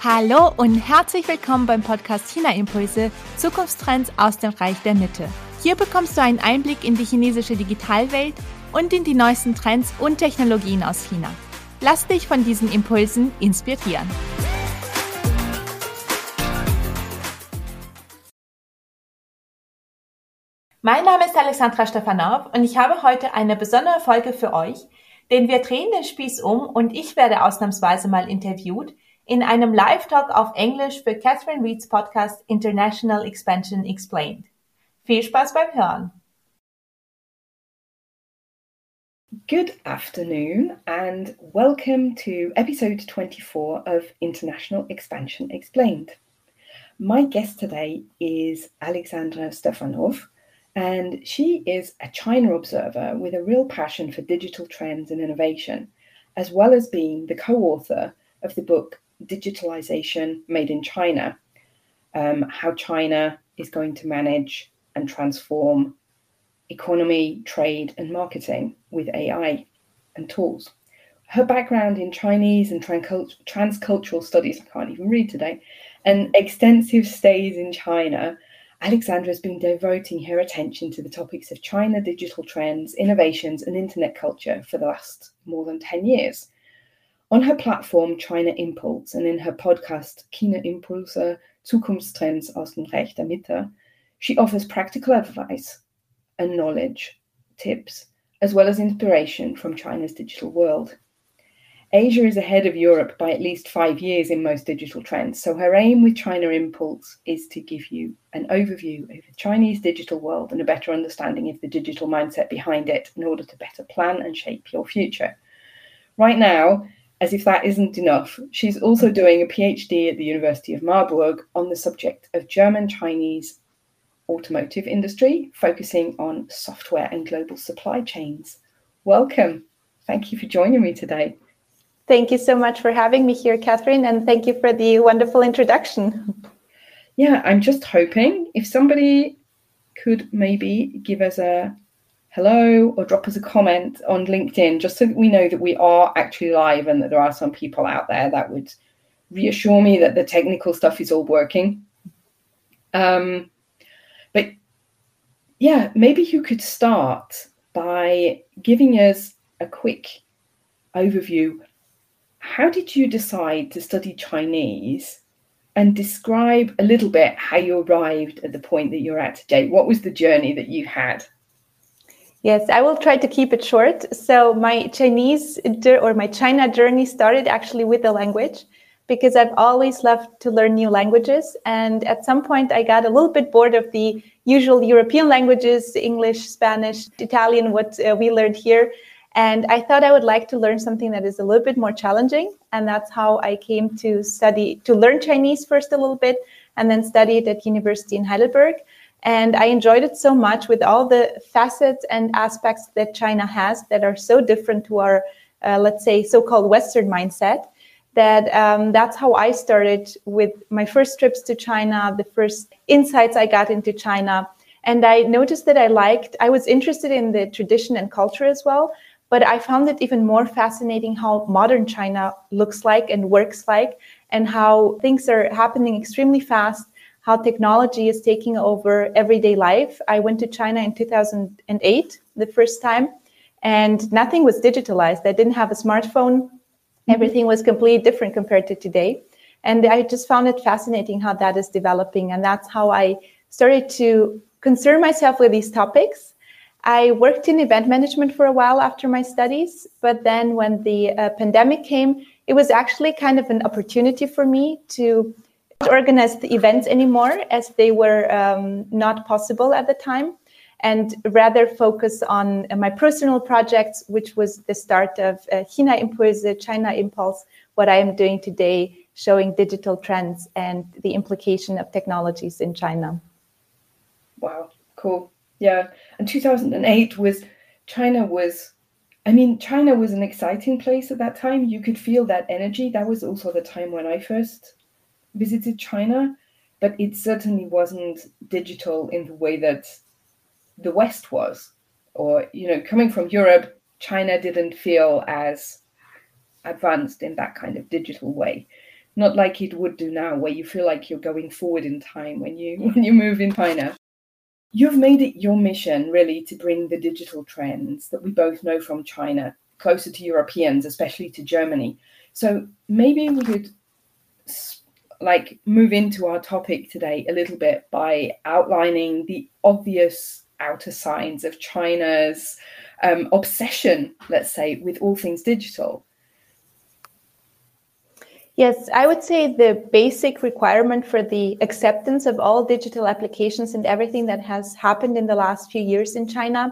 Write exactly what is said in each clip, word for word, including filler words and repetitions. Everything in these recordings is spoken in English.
Hallo und herzlich willkommen beim Podcast China Impulse, Zukunftstrends aus dem Reich der Mitte. Hier bekommst du einen Einblick in die chinesische Digitalwelt und in die neuesten Trends und Technologien aus China. Lass dich von diesen Impulsen inspirieren. Mein Name ist Alexandra Stefanov und ich habe heute eine besondere Folge für euch, denn wir drehen den Spieß um und ich werde ausnahmsweise mal interviewt in einem Live-Talk auf Englisch für Catherine Reed's Podcast International Expansion Explained. Viel Spaß beim Hören. Good afternoon and welcome to episode twenty-four of International Expansion Explained. My guest today is Alexandra Stefanov, and she is a China observer with a real passion for digital trends and innovation, as well as being the co-author of the book Digitalization Made in China, um, how China is going to manage and transform economy, trade and marketing with A I and tools. Her background in Chinese and transcultural studies, I can't even read today, and extensive stays in China, Alexandra has been devoting her attention to the topics of China, digital trends, innovations and internet culture for the last more than ten years. On her platform China Impulse and in her podcast China Impulse, Zukunftstrends aus dem Reich der Mitte, she offers practical advice and knowledge, tips, as well as inspiration from China's digital world. Asia is ahead of Europe by at least five years in most digital trends, so her aim with China Impulse is to give you an overview of the Chinese digital world and a better understanding of the digital mindset behind it in order to better plan and shape your future. Right now, as if that isn't enough, she's also doing a PhD at the University of Marburg on the subject of German-Chinese automotive industry, focusing on software and global supply chains. Welcome. Thank you for joining me today. Thank you so much for having me here, Catherine, and thank you for the wonderful introduction. Yeah, I'm just hoping if somebody could maybe give us a hello or drop us a comment on LinkedIn, just so that we know that we are actually live and that there are some people out there, that would reassure me that the technical stuff is all working. Um, but yeah, maybe you could start by giving us a quick overview. How did you decide to study Chinese, and describe a little bit how you arrived at the point that you're at today? What was the journey that you had? Yes, I will try to keep it short. So my Chinese or my China journey started actually with the language, because I've always loved to learn new languages. And at some point I got a little bit bored of the usual European languages, English, Spanish, Italian, what uh, we learned here. And I thought I would like to learn something that is a little bit more challenging. And that's how I came to study, to learn Chinese first a little bit, and then study it at University in Heidelberg. And I enjoyed it so much with all the facets and aspects that China has that are so different to our, uh, let's say, so-called Western mindset, that um, that's how I started with my first trips to China, the first insights I got into China. And I noticed that I liked, I was interested in the tradition and culture as well, but I found it even more fascinating how modern China looks like and works like, and how things are happening extremely fast, how technology is taking over everyday life. I went to China in two thousand eight, the first time, and nothing was digitalized. I didn't have a smartphone. Everything was completely different compared to today. And I just found it fascinating how that is developing. And that's how I started to concern myself with these topics. I worked in event management for a while after my studies, but then when the uh, pandemic came, it was actually kind of an opportunity for me to not organize the events anymore, as they were um, not possible at the time, and rather focus on uh, my personal projects, which was the start of uh, China Impulse, China Impulse, what I am doing today, showing digital trends and the implication of technologies in China. Wow, cool. Yeah, and two thousand eight was, China was, I mean, China was an exciting place at that time. You could feel that energy. That was also the time when I first visited China, but it certainly wasn't digital in the way that the West was. Or, you know, coming from Europe, China didn't feel as advanced in that kind of digital way. not like it would do now, where you feel like you're going forward in time when you when you move in China. You've made it your mission, really, to bring the digital trends that we both know from China closer to Europeans, especially to Germany. So maybe we could like move into our topic today a little bit by outlining the obvious outer signs of China's um, obsession, let's say, with all things digital. Yes, I would say the basic requirement for the acceptance of all digital applications and everything that has happened in the last few years in China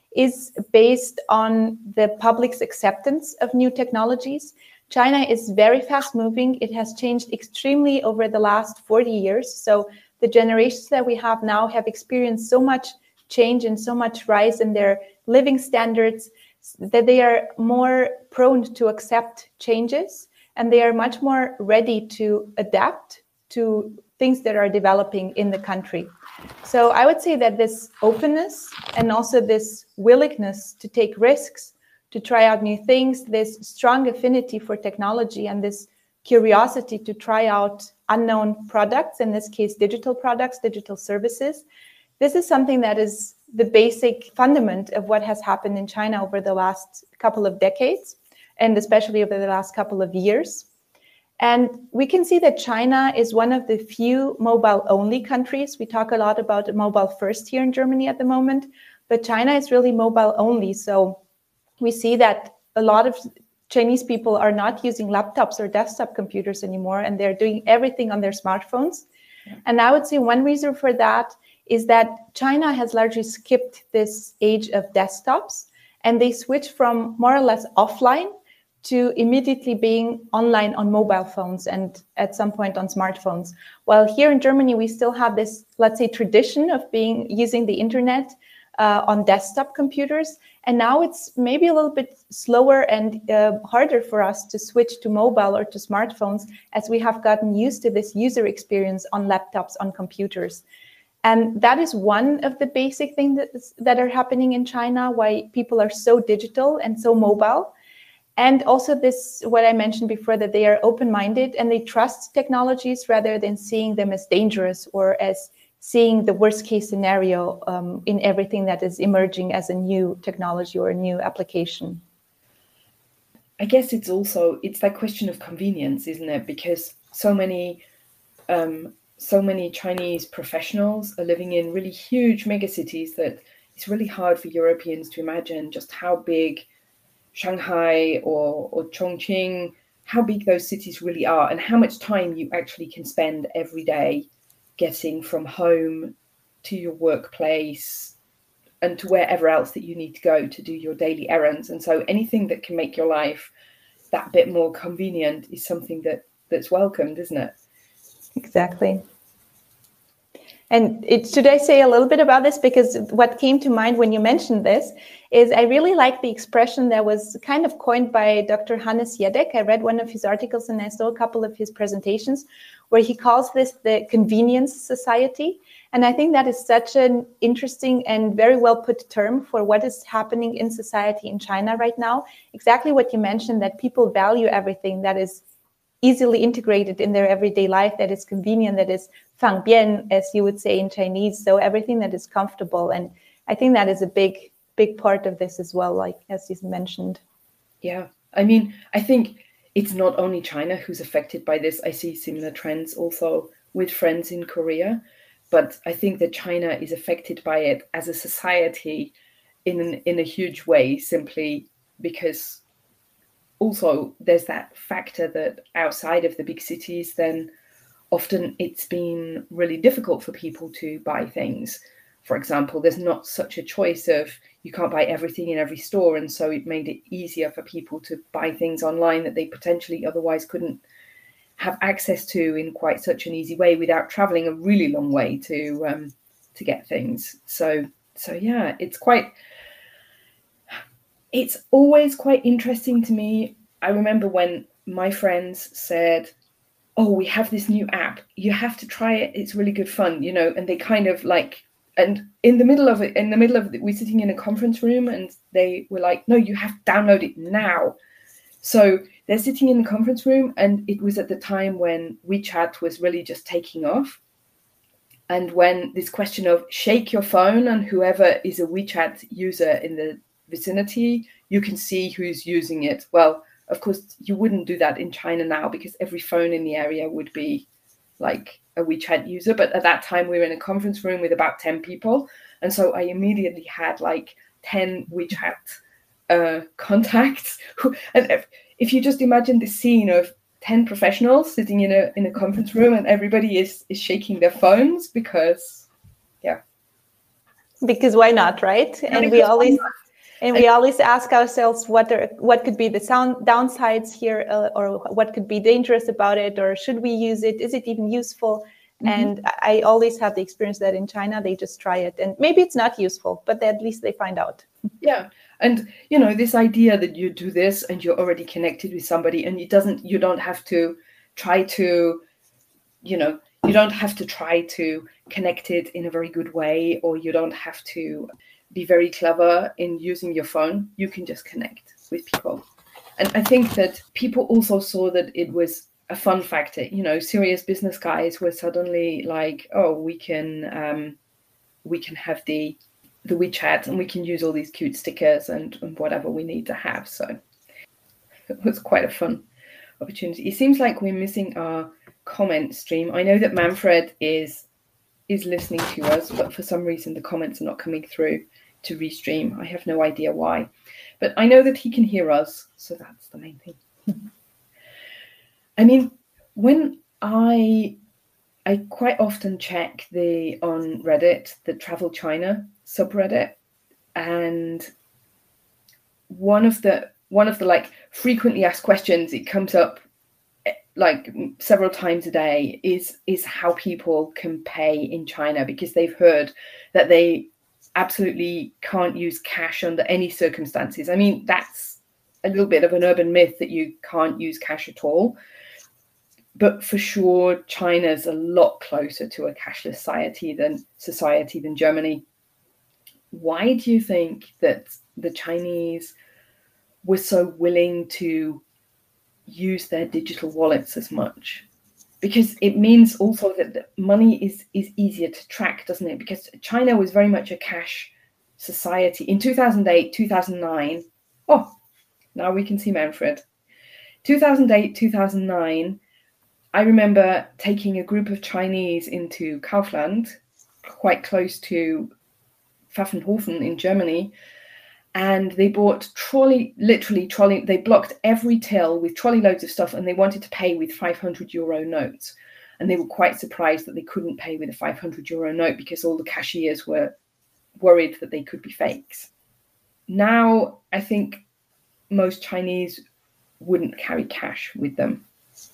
is based on the public's acceptance of new technologies. China is very fast moving. It has changed extremely over the last forty years. So the generations that we have now have experienced so much change and so much rise in their living standards that they are more prone to accept changes. And they are much more ready to adapt to things that are developing in the country. So I would say that this openness and also this willingness to take risks, to try out new things, this strong affinity for technology and this curiosity to try out unknown products, in this case, digital products, digital services. This is something that is the basic fundament of what has happened in China over the last couple of decades, and especially over the last couple of years. And we can see that China is one of the few mobile-only countries. We talk a lot about mobile first here in Germany at the moment, but China is really mobile-only. So we see that a lot of Chinese people are not using laptops or desktop computers anymore, and they're doing everything on their smartphones. Yeah. And I would say one reason for that is that China has largely skipped this age of desktops, and they switched from more or less offline to immediately being online on mobile phones and at some point on smartphones. While here in Germany, we still have this, let's say, tradition of being using the internet uh, on desktop computers. And now it's maybe a little bit slower and uh, harder for us to switch to mobile or to smartphones, as we have gotten used to this user experience on laptops, on computers. And that is one of the basic things that, that are happening in China, why people are so digital and so mobile. And also this, what I mentioned before, that they are open-minded and they trust technologies rather than seeing them as dangerous or as seeing the worst case scenario um, in everything that is emerging as a new technology or a new application. I guess it's also, it's that question of convenience, isn't it? Because so many, um, so many Chinese professionals are living in really huge megacities that it's really hard for Europeans to imagine just how big Shanghai or, or Chongqing, how big those cities really are and how much time you actually can spend every day getting from home to your workplace and to wherever else that you need to go to do your daily errands. And so anything that can make your life that bit more convenient is something that, that's welcomed, isn't it? Exactly. And it, should I say a little bit about this? Because what came to mind when you mentioned this is I really like the expression that was kind of coined by Doctor Hannes Jedek. I read one of his articles and I saw a couple of his presentations where he calls this the convenience society. And I think that is such an interesting and very well put term for what is happening in society in China right now. Exactly what you mentioned, that people value everything that is easily integrated in their everyday life, that is convenient, that is fangbian, as you would say in Chinese. So everything that is comfortable. And I think that is a big, big part of this as well, like as you mentioned. Yeah, I mean, I think it's not only China who's affected by this. I see similar trends also with friends in Korea. But I think that China is affected by it as a society in an, in a huge way, simply because also there's that factor that outside of the big cities, then often it's been really difficult for people to buy things. For example, there's not such a choice of, you can't buy everything in every store. And so it made it easier for people to buy things online that they potentially otherwise couldn't have access to in quite such an easy way without traveling a really long way to um, to get things. So, so yeah, it's quite, it's always quite interesting to me. I remember when my friends said, oh, we have this new app, you have to try it, it's really good fun, you know, and they kind of like, and in the middle of it, in the middle of it, we're sitting in a conference room and they were like, no, you have to download it now. So they're sitting in the conference room, and it was at the time when WeChat was really just taking off. And when this question of shake your phone, and whoever is a WeChat user in the vicinity, you can see who's using it. Well, of course, you wouldn't do that in China now because every phone in the area would be like a WeChat user. But at that time, we were in a conference room with about ten people. And so I immediately had like ten WeChat uh, contacts. And if, if you just imagine the scene of ten professionals sitting in a in a conference room, and everybody is is shaking their phones because, yeah. Because why not, right? Yeah, and we always and we always ask ourselves what are what could be the sound downsides here, uh, or what could be dangerous about it, or should we use it? Is it even useful? Mm-hmm. And I always have the experience that in China they just try it, and maybe it's not useful, but at least they find out. Yeah. And, you know, this idea that you do this and you're already connected with somebody, and it doesn't, you don't have to try to, you know, you don't have to try to connect it in a very good way, or you don't have to be very clever in using your phone. You can just connect with people. And I think that people also saw that it was a fun factor. You know, serious business guys were suddenly like, oh, we can, um, we can have the, the WeChat, and we can use all these cute stickers and, and whatever we need to have. So it was quite a fun opportunity. It seems like we're missing our comment stream. I know that Manfred is is listening to us, but for some reason the comments are not coming through to restream. I have no idea why, but I know that he can hear us, so that's the main thing. I mean, when I I quite often check the on Reddit, the Travel China subreddit, and one of the one of the like frequently asked questions, it comes up like several times a day, is is how people can pay in China, because they've heard that they absolutely can't use cash under any circumstances. I mean, that's a little bit of an urban myth that you can't use cash at all. But for sure, China's a lot closer to a cashless society than society than Germany. Why do you think that the Chinese were so willing to use their digital wallets as much? Because it means also that the money is, is easier to track, doesn't it? Because China was very much a cash society. In two thousand eight, two thousand nine, oh, now we can see Manfred. two thousand eight, two thousand nine, I remember taking a group of Chinese into Kaufland, quite close to Pfaffenhofen in Germany, and they bought trolley, literally trolley, they blocked every till with trolley loads of stuff, and they wanted to pay with five hundred euro notes. And they were quite surprised that they couldn't pay with a five hundred euro note because all the cashiers were worried that they could be fakes. Now, I think most Chinese wouldn't carry cash with them.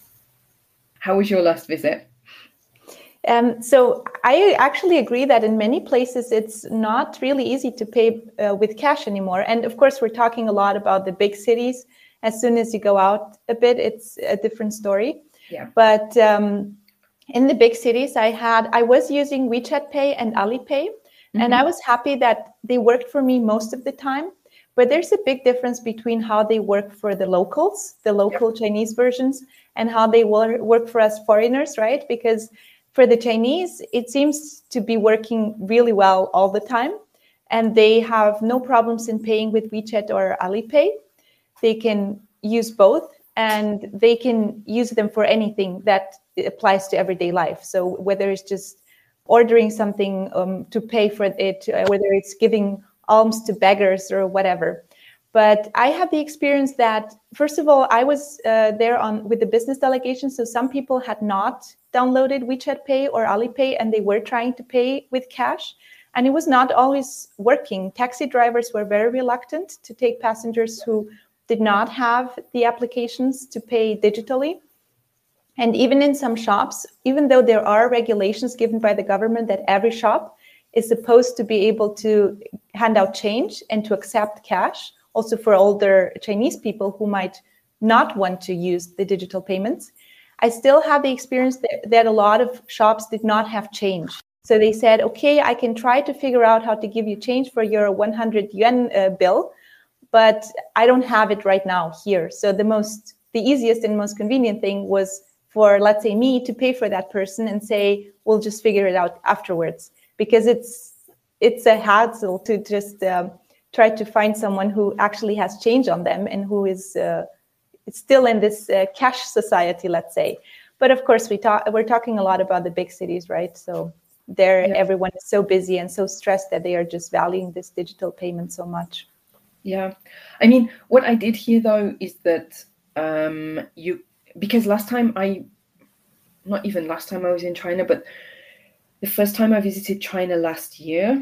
How was your last visit? Um, so I actually agree that in many places it's not really easy to pay uh, with cash anymore. And of course, we're talking a lot about the big cities. As soon as you go out a bit, it's a different story. Yeah. But um, in the big cities, I had I was using WeChat Pay and Alipay, mm-hmm. and I was happy that they worked for me most of the time. But there's a big difference between how they work for the locals, the local yep. Chinese versions, and how they work for us foreigners, right? Because for the Chinese, it seems to be working really well all the time. And they have no problems in paying with WeChat or Alipay. They can use both, and they can use them for anything that applies to everyday life. So whether it's just ordering something um, to pay for it, uh, whether it's giving alms to beggars or whatever. But I had the experience that, first of all, I was uh, there on with the business delegation. So some people had not downloaded WeChat Pay or Alipay, and they were trying to pay with cash. And it was not always working. Taxi drivers were very reluctant to take passengers who did not have the applications to pay digitally. And even in some shops, even though there are regulations given by the government that every shop is supposed to be able to hand out change and to accept cash, also for older Chinese people who might not want to use the digital payments, I still had the experience that, that a lot of shops did not have change. So they said, okay, I can try to figure out how to give you change for your one hundred yuan uh, bill, but I don't have it right now here. So the most, the easiest and most convenient thing was for, let's say, me to pay for that person and say, we'll just figure it out afterwards, because it's it's a hassle to just um, try to find someone who actually has change on them and who is uh, still in this uh, cash society, let's say. But of course, we talk, we're talking a lot about the big cities, right? So there, yeah. Everyone is so busy and so stressed that they are just valuing this digital payment so much. Yeah. I mean, what I did hear, though, is that um, you, because last time I, not even last time I was in China, but the first time I visited China last year,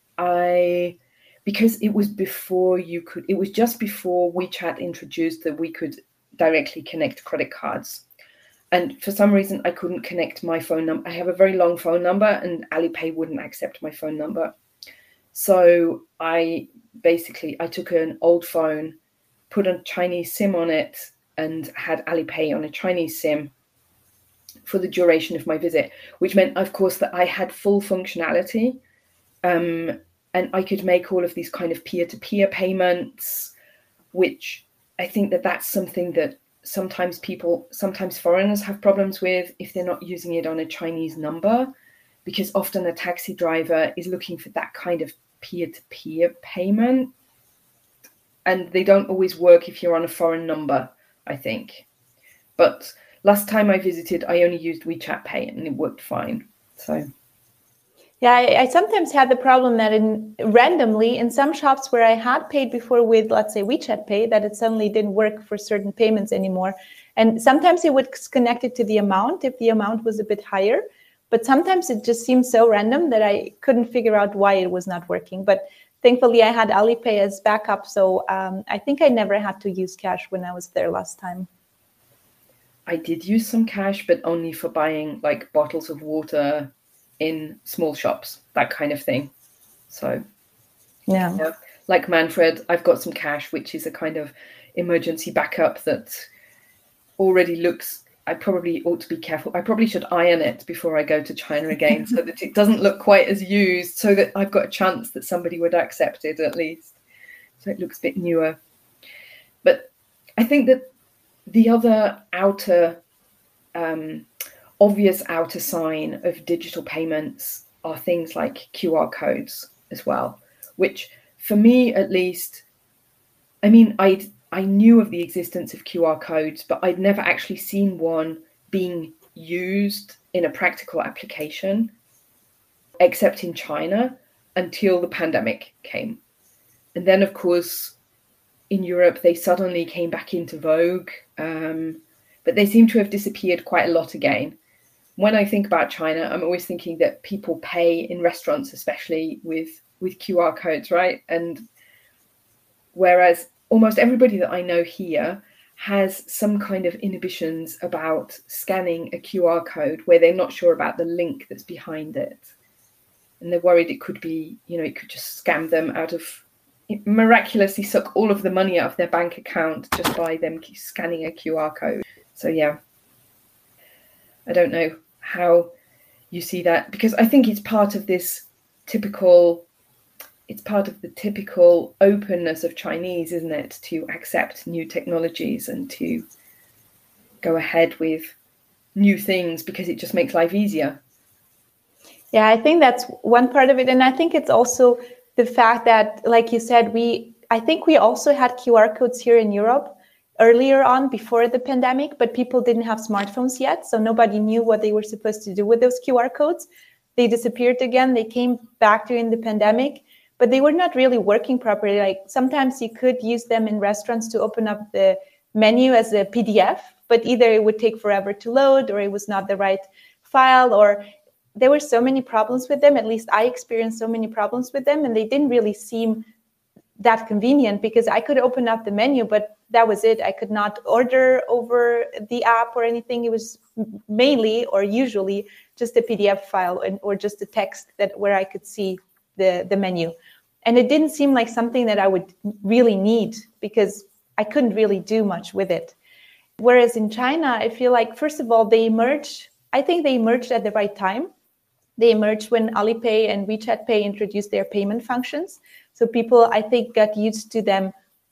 I, because it was before you could, it was just before WeChat introduced that we could directly connect credit cards. And for some reason, I couldn't connect my phone number. I have a very long phone number and Alipay wouldn't accept my phone number. So I basically, I took an old phone, put a Chinese SIM on it and had Alipay on a Chinese SIM for the duration of my visit, which meant, of course, that I had full functionality um, and I could make all of these kind of peer-to-peer payments, which I think that that's something that sometimes people, sometimes foreigners have problems with if they're not using it on a Chinese number, because often a taxi driver is looking for that kind of peer-to-peer payment. And they don't always work if you're on a foreign number, I think. But last time I visited, I only used WeChat Pay and it worked fine. So, yeah, I, I sometimes had the problem that in randomly in some shops where I had paid before with, let's say, WeChat Pay, that it suddenly didn't work for certain payments anymore. And sometimes it would connect it to the amount if the amount was a bit higher. But sometimes it just seemed so random that I couldn't figure out why it was not working. But thankfully, I had Alipay as backup. So um, I think I never had to use cash when I was there last time. I did use some cash, but only for buying like bottles of water in small shops, that kind of thing. So, yeah. yeah, like Manfred, I've got some cash, which is a kind of emergency backup that already looks, I probably ought to be careful. I probably should iron it before I go to China again so that it doesn't look quite as used, so that I've got a chance that somebody would accept it at least. So it looks a bit newer. But I think that the other outer, um, obvious outer sign of digital payments are things like Q R codes as well, which for me at least, I mean, I'd, I knew of the existence of Q R codes, but I'd never actually seen one being used in a practical application, except in China, until the pandemic came. And then, of course, in Europe, they suddenly came back into vogue, um, but they seem to have disappeared quite a lot again. When I think about China, I'm always thinking that people pay in restaurants, especially with, with Q R codes, right? And whereas almost everybody that I know here has some kind of inhibitions about scanning a Q R code where they're not sure about the link that's behind it. And they're worried it could be, you know, it could just scam them out of, miraculously suck all of the money out of their bank account just by them scanning a Q R code. So yeah, I don't know how you see that, because I think it's part of this typical, it's part of the typical openness of Chinese, isn't it, to accept new technologies and to go ahead with new things because it just makes life easier. Yeah, I think that's one part of it. And I think it's also the fact that, like you said, we, I think we also had Q R codes here in Europe earlier on before the pandemic, but people didn't have smartphones yet. So nobody knew what they were supposed to do with those Q R codes. They disappeared again. They came back during the pandemic, but they were not really working properly. Like sometimes you could use them in restaurants to open up the menu as a P D F, but either it would take forever to load or it was not the right file, or there were so many problems with them. At least I experienced so many problems with them, and they didn't really seem that convenient because I could open up the menu, but that was it. I could not order over the app or anything. It was mainly or usually just a P D F file and, or just a text that where I could see the, the menu. And it didn't seem like something that I would really need because I couldn't really do much with it. Whereas in China, I feel like, first of all, they emerged, I think they emerged at the right time. They emerged when Alipay and WeChat Pay introduced their payment functions. So people, I think, got used to them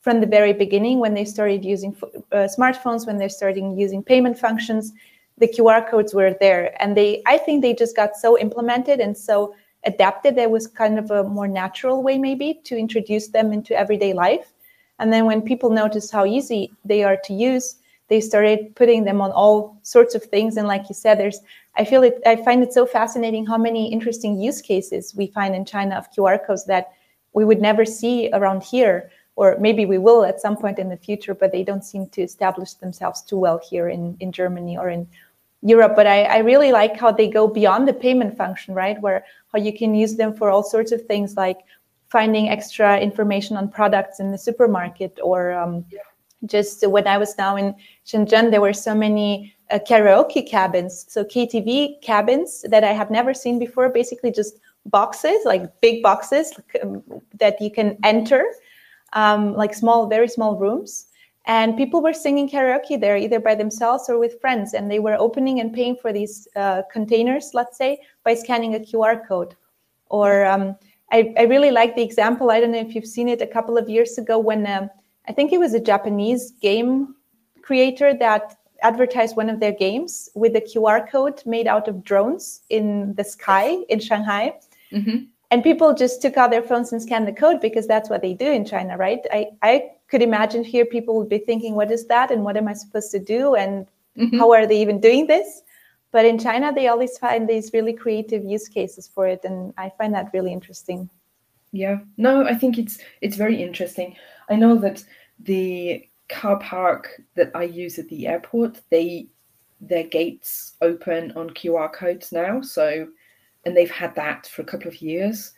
from the very beginning, when they started using uh, smartphones, when they're starting using payment functions, the Q R codes were there. And they, I think they just got so implemented and so adapted, there was kind of a more natural way maybe to introduce them into everyday life. And then when people noticed how easy they are to use, they started putting them on all sorts of things. And like you said, there's, I feel it, I find it so fascinating how many interesting use cases we find in China of Q R codes that we would never see around here, or maybe we will at some point in the future, but they don't seem to establish themselves too well here in, in Germany or in Europe. But I, I really like how they go beyond the payment function, right? Where how you can use them for all sorts of things like finding extra information on products in the supermarket, or um, yeah. just when I was now in Shenzhen, there were so many uh, karaoke cabins, so K T V cabins that I have never seen before, basically just boxes, like big boxes um, that you can enter, um, like small, very small rooms. And people were singing karaoke there, either by themselves or with friends. And they were opening and paying for these uh, containers, let's say, by scanning a Q R code. Or um, I, I really like the example. I don't know if you've seen it a couple of years ago when um, I think it was a Japanese game creator that advertised one of their games with a Q R code made out of drones in the sky in Shanghai. Mm-hmm. And people just took out their phones and scanned the code because that's what they do in China, right? I, I could imagine here people would be thinking, what is that? And what am I supposed to do? And mm-hmm. how are they even doing this? But in China, they always find these really creative use cases for it. And I find that really interesting. Yeah, no, I think it's it's very interesting. I know that the car park that I use at the airport, they their gates open on Q R codes now. So, and they've had that for a couple of years.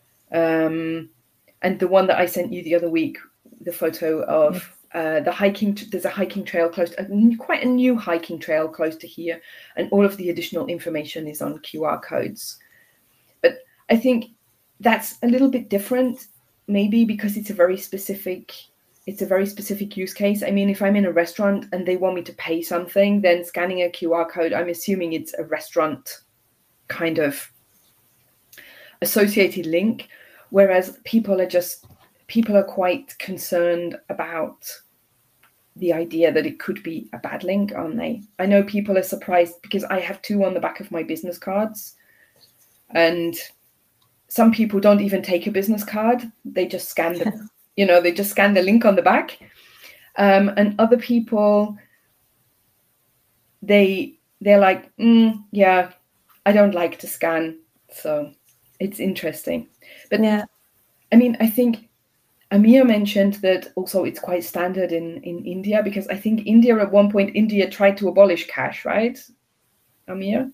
Um, and the one that I sent you the other week, the photo of uh, the hiking, there's a hiking trail close, to, a, quite a new hiking trail close to here. And all of the additional information is on Q R codes. But I think that's a little bit different, maybe because it's a very specific, it's a very specific use case. I mean, if I'm in a restaurant and they want me to pay something, then scanning a Q R code, I'm assuming it's a restaurant kind of associated link, whereas people are just, people are quite concerned about the idea that it could be a bad link, aren't they? I know people are surprised because I have two on the back of my business cards, and some people don't even take a business card. They just scan the, you know, they just scan the link on the back. Um, and other people, they, they're like, mm, yeah, I don't like to scan. So it's interesting. But yeah, I mean, I think Amir mentioned that also it's quite standard in, in India, because I think India at one point, India tried to abolish cash, right, Amir?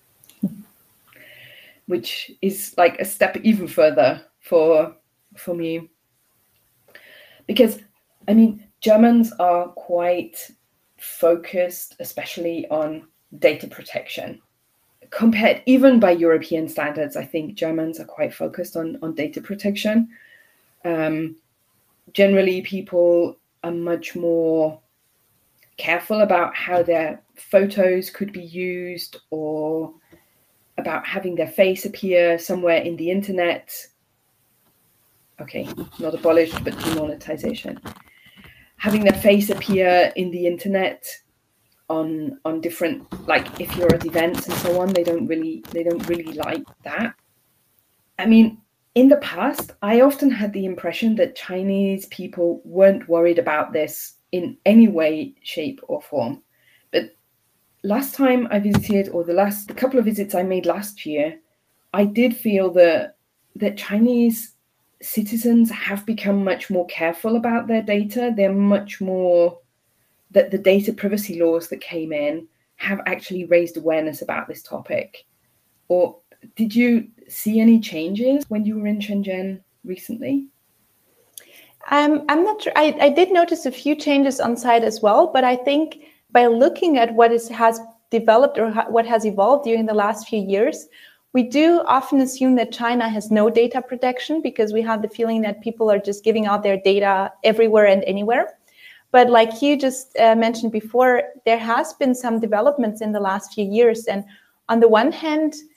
Which is like a step even further for for me. Because, I mean, Germans are quite focused, especially on data protection. Compared even by European standards, I think Germans are quite focused on, on data protection. Um, generally, people are much more careful about how their photos could be used, or about having their face appear somewhere in the internet. Okay, not abolished, but demonetization. Having their face appear in the internet on on different, like if you're at events and so on, they don't really they don't really like that. I mean, in the past, I often had the impression that Chinese people weren't worried about this in any way, shape, or form. But last time I visited, or the last the couple of visits I made last year, I did feel that that Chinese citizens have become much more careful about their data. They're much more, that the data privacy laws that came in have actually raised awareness about this topic. Or did you see any changes when you were in Shenzhen recently? Um, I'm not sure. I, I did notice a few changes on site as well, but I think by looking at what is, has developed or ha- what has evolved during the last few years, we do often assume that China has no data protection, because we have the feeling that people are just giving out their data everywhere and anywhere. But like you just uh, mentioned before, there has been some developments in the last few years. And on the one hand,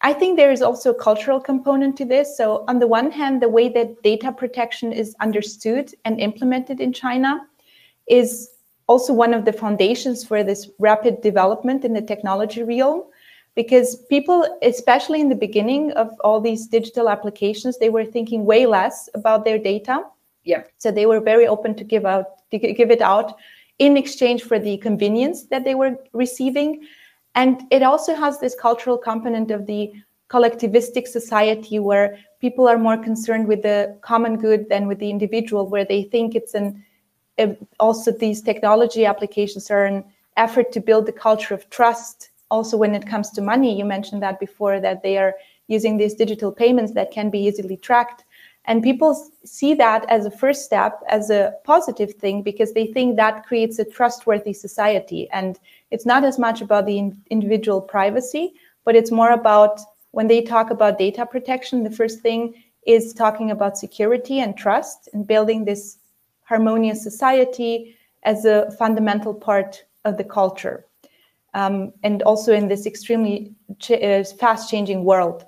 I think there is also a cultural component to this. So on the one hand, the way that data protection is understood and implemented in China is also one of the foundations for this rapid development in the technology realm, because people, especially in the beginning of all these digital applications, they were thinking way less about their data. Yeah. So they were very open to give out, to give it out in exchange for the convenience that they were receiving. And it also has this cultural component of the collectivistic society where people are more concerned with the common good than with the individual, where they think it's an also these technology applications are an effort to build the culture of trust. Also, when it comes to money, you mentioned that before, that they are using these digital payments that can be easily tracked. And people see that as a first step, as a positive thing, because they think that creates a trustworthy society. And it's not as much about the in- individual privacy, but it's more about, when they talk about data protection, the first thing is talking about security and trust and building this harmonious society as a fundamental part of the culture. Um, and also in this extremely ch- uh, fast-changing world.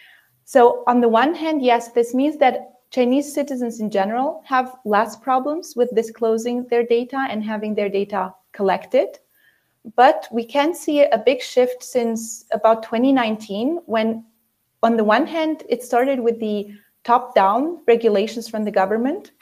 So on the one hand, yes, this means that Chinese citizens in general have less problems with disclosing their data and having their data collected. But we can see a big shift since about twenty nineteen, when on the one hand, it started with the top-down regulations from the government.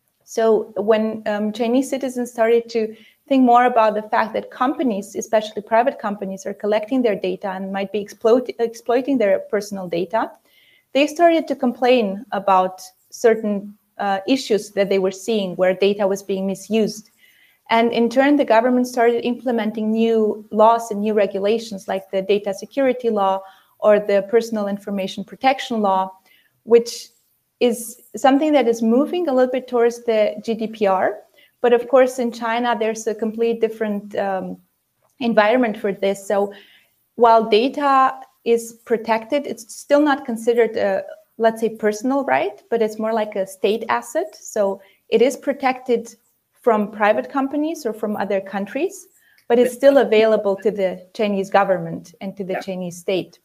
So when um, Chinese citizens started to think more about the fact that companies, especially private companies, are collecting their data and might be exploit- exploiting their personal data, they started to complain about certain uh, issues that they were seeing where data was being misused. And in turn, the government started implementing new laws and new regulations like the data security law or the personal information protection law, which is something that is moving a little bit towards the G D P R. But of course, in China, there's a complete different um, environment for this. So while data is protected, it's still not considered a, let's say, personal right, but it's more like a state asset. So it is protected from private companies or from other countries, but it's still available to the Chinese government and to the yeah. Chinese state.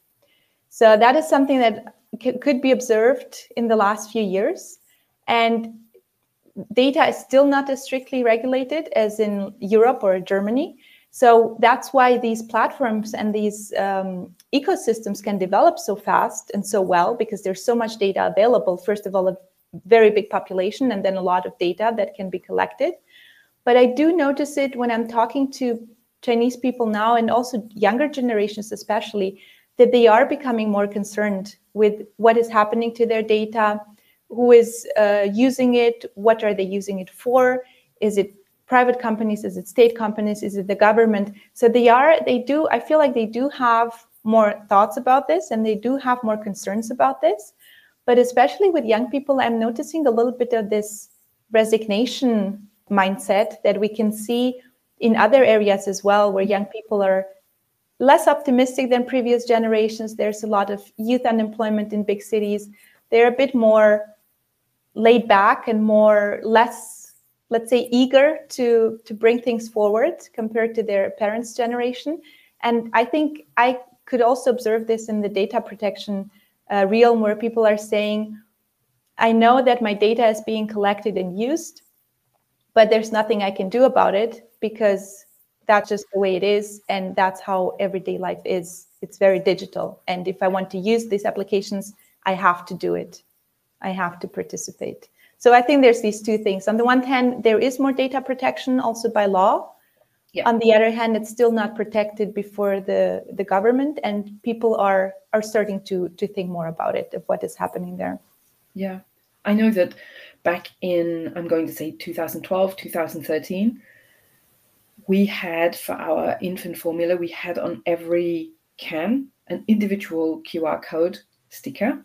So that is something that c- could be observed in the last few years. And data is still not as strictly regulated as in Europe or Germany. So that's why these platforms and these um, ecosystems can develop so fast and so well, because there's so much data available. First of all, a very big population, and then a lot of data that can be collected. But I do notice it when I'm talking to Chinese people now, and also younger generations especially, that they are becoming more concerned with what is happening to their data, who is uh, using it, what are they using it for, is it private companies, is it state companies, is it the government? So they are, they do, I feel like they do have more thoughts about this, and they do have more concerns about this. But especially with young people, I'm noticing a little bit of this resignation mindset that we can see in other areas as well, where young people are less optimistic than previous generations. There's a lot of youth unemployment in big cities. They're a bit more laid back and more less, let's say, eager to, to bring things forward compared to their parents' generation. And I think I could also observe this in the data protection uh, realm, where people are saying, I know that my data is being collected and used, but there's nothing I can do about it because that's just the way it is. And that's how everyday life is. It's very digital. And if I want to use these applications, I have to do it. I have to participate. So I think there's these two things. On the one hand, there is more data protection also by law. Yeah. On the other hand, it's still not protected before the, the government, and people are, are starting to, to think more about it, of what is happening there. Yeah, I know that back in, I'm going to say two thousand twelve, two thousand thirteen, we had for our infant formula, we had on every can an individual Q R code sticker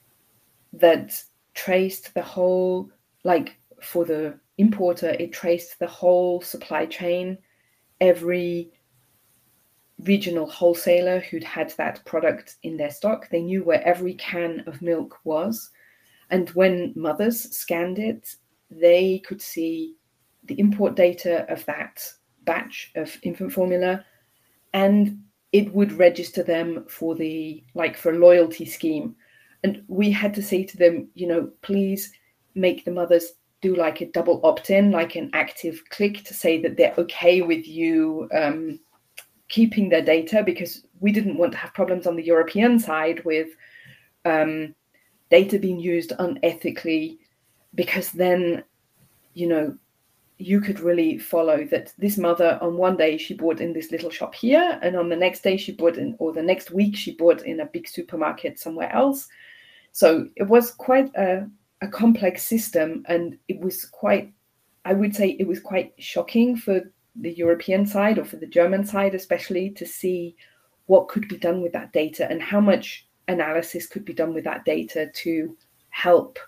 that traced the whole, like for the importer, it traced the whole supply chain, every regional wholesaler who'd had that product in their stock. They knew where every can of milk was. And when mothers scanned it, they could see the import data of that batch of infant formula. And it would register them for the, like for a loyalty scheme. And we had to say to them, you know, please make the mothers do like a double opt-in, like an active click to say that they're okay with you um, keeping their data, because we didn't want to have problems on the European side with um, data being used unethically, because then, you know, you could really follow that this mother on one day she bought in this little shop here, and on the next day she bought in, or the next week she bought in a big supermarket somewhere else. So it was quite a, a complex system, and it was quite, I would say it was quite shocking for the European side, or for the German side especially, to see what could be done with that data and how much analysis could be done with that data to help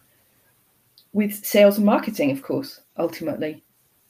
with sales and marketing, of course, ultimately.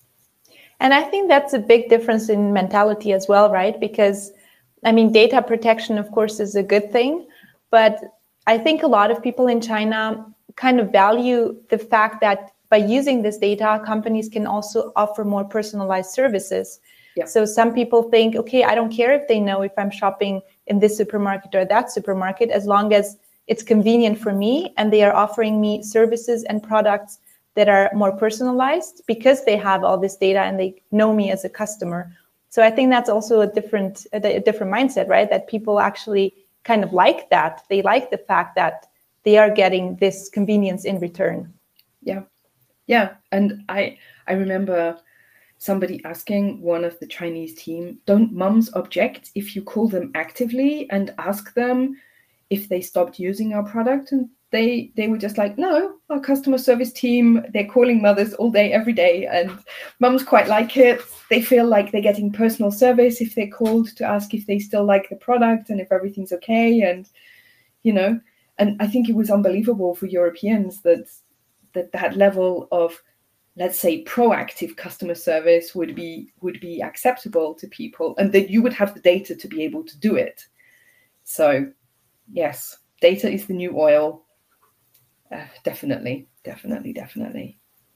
And I think that's a big difference in mentality as well, right? Because, I mean, data protection, of course, is a good thing. But I think a lot of people in China kind of value the fact that by using this data, companies can also offer more personalized services. Yeah. So some people think, okay, I don't care if they know if I'm shopping in this supermarket or that supermarket, as long as it's convenient for me and they are offering me services and products that are more personalized, because they have all this data and they know me as a customer. So I think that's also a different, a different mindset, right? That people actually kind of like that. They like the fact that they are getting this convenience in return. Yeah, yeah. And I, I remember somebody asking one of the Chinese team, don't mums object if you call them actively and ask them if they stopped using our product? And they they were just like, no, our customer service team, they're calling mothers all day, every day, and mums quite like it. They feel like they're getting personal service if they're called to ask if they still like the product and if everything's okay. And, you know, and I think it was unbelievable for Europeans that that that level of, let's say, proactive customer service would be would be acceptable to people, and that you would have the data to be able to do it. So yes, data is the new oil. Uh, definitely, definitely, definitely.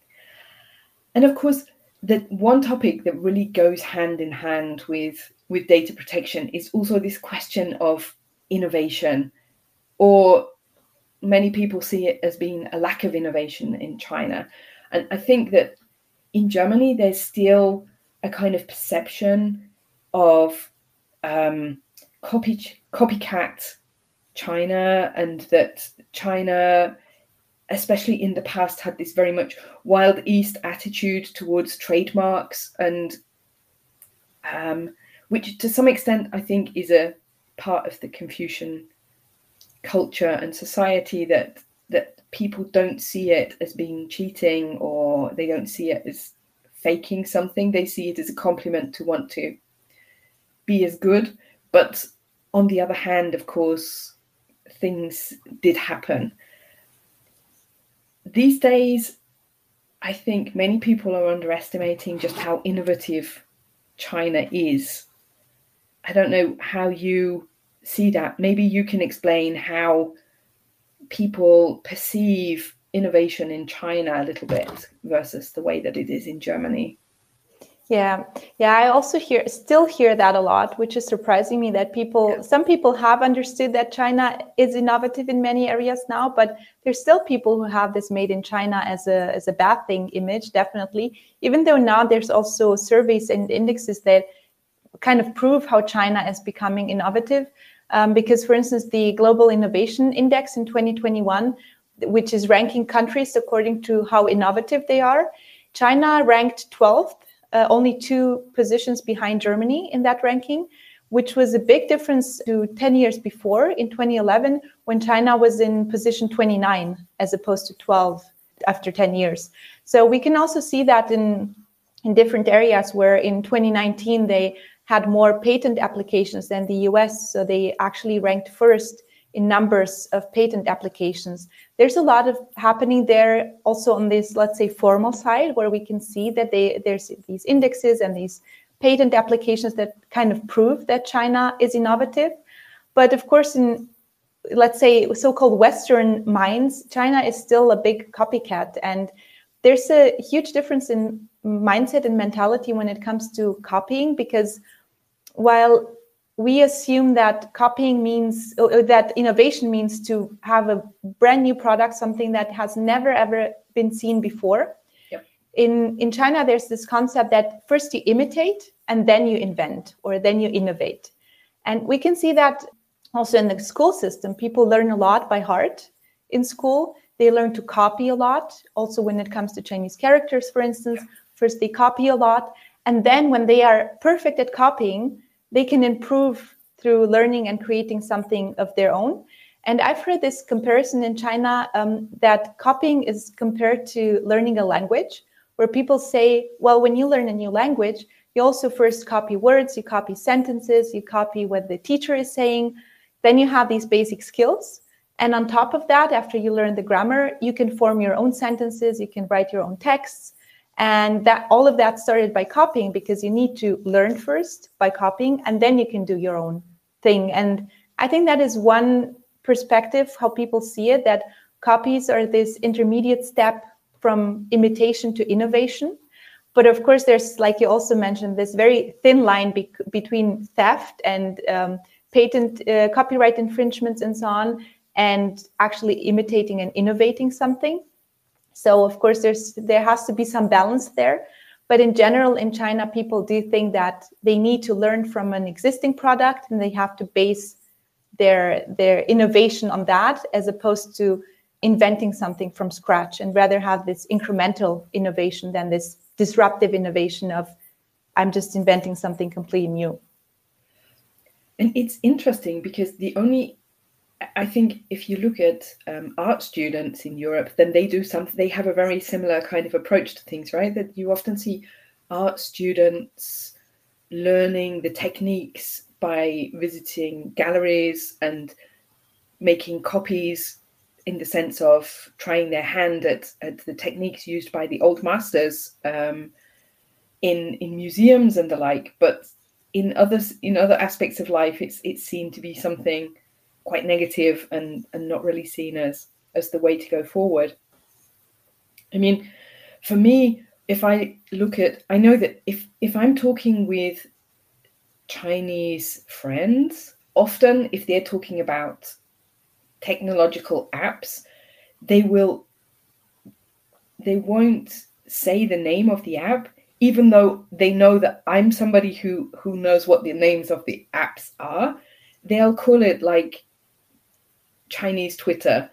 And of course, the one topic that really goes hand in hand with, with data protection is also this question of innovation, or many people see it as being a lack of innovation in China. And I think that in Germany, there's still a kind of perception of um, copy, copycat China, and that China, especially in the past, had this very much Wild East attitude towards trademarks, and um, which to some extent I think is a part of the Confucian culture and society, that that people don't see it as being cheating, or they don't see it as faking something. They see it as a compliment to want to be as good. But on the other hand, of course, things did happen. These days, I think many people are underestimating just how innovative China is. I don't know how you see that. Maybe you can explain how people perceive innovation in China a little bit versus the way that it is in Germany. Yeah, yeah, I also hear, still hear that a lot, which is surprising me, that people, yeah. some people have understood that China is innovative in many areas now, but there's still people who have this made in China as a as a bad thing image, definitely. Even though now there's also surveys and indexes that kind of prove how China is becoming innovative. Um, because, for instance, the Global Innovation Index in twenty twenty-one, which is ranking countries according to how innovative they are, China ranked twelfth. Uh, only two positions behind Germany in that ranking, which was a big difference to ten years before, in twenty eleven, when China was in position twenty-nine as opposed to twelve after ten years. So we can also see that in, in different areas, where in twenty nineteen they had more patent applications than the U S, so they actually ranked first in numbers of patent applications. There's a lot of happening there also on this, let's say, formal side, where we can see that they, there's these indexes and these patent applications that kind of prove that China is innovative. But of course, in, let's say, so-called Western minds, China is still a big copycat. And there's a huge difference in mindset and mentality when it comes to copying, because while we assume that copying means, or that innovation means to have a brand new product, something that has never ever been seen before. Yep. In, in China, there's this concept that first you imitate and then you invent, or then you innovate. And we can see that also in the school system. People learn a lot by heart in school. They learn to copy a lot. Also, when it comes to Chinese characters, for instance, first they copy a lot. And then when they are perfect at copying, they can improve through learning and creating something of their own. And I've heard this comparison in China um, that copying is compared to learning a language, where people say, well, when you learn a new language, you also first copy words, you copy sentences, you copy what the teacher is saying. Then you have these basic skills. And on top of that, after you learn the grammar, you can form your own sentences, you can write your own texts. And that all of that started by copying, because you need to learn first by copying, and then you can do your own thing. And I think that is one perspective, how people see it, that copies are this intermediate step from imitation to innovation. But of course, there's, like you also mentioned, this very thin line be- between theft and um, patent uh, copyright infringements and so on, and actually imitating and innovating something. So of course, there's there has to be some balance there. But in general, in China, people do think that they need to learn from an existing product, and they have to base their their innovation on that, as opposed to inventing something from scratch, and rather have this incremental innovation than this disruptive innovation of, I'm just inventing something completely new. And it's interesting because the only, I think if you look at um, art students in Europe, then they do something, they have a very similar kind of approach to things, right? That you often see art students learning the techniques by visiting galleries and making copies, in the sense of trying their hand at, at the techniques used by the old masters um, in in museums and the like. But in others, in other aspects of life, it's it's seen to be something quite negative and, and not really seen as, as the way to go forward. I mean, for me, if I look at, I know that if, if I'm talking with Chinese friends, often if they're talking about technological apps, they will, they won't say the name of the app, even though they know that I'm somebody who, who knows what the names of the apps are. They'll call it like Chinese Twitter,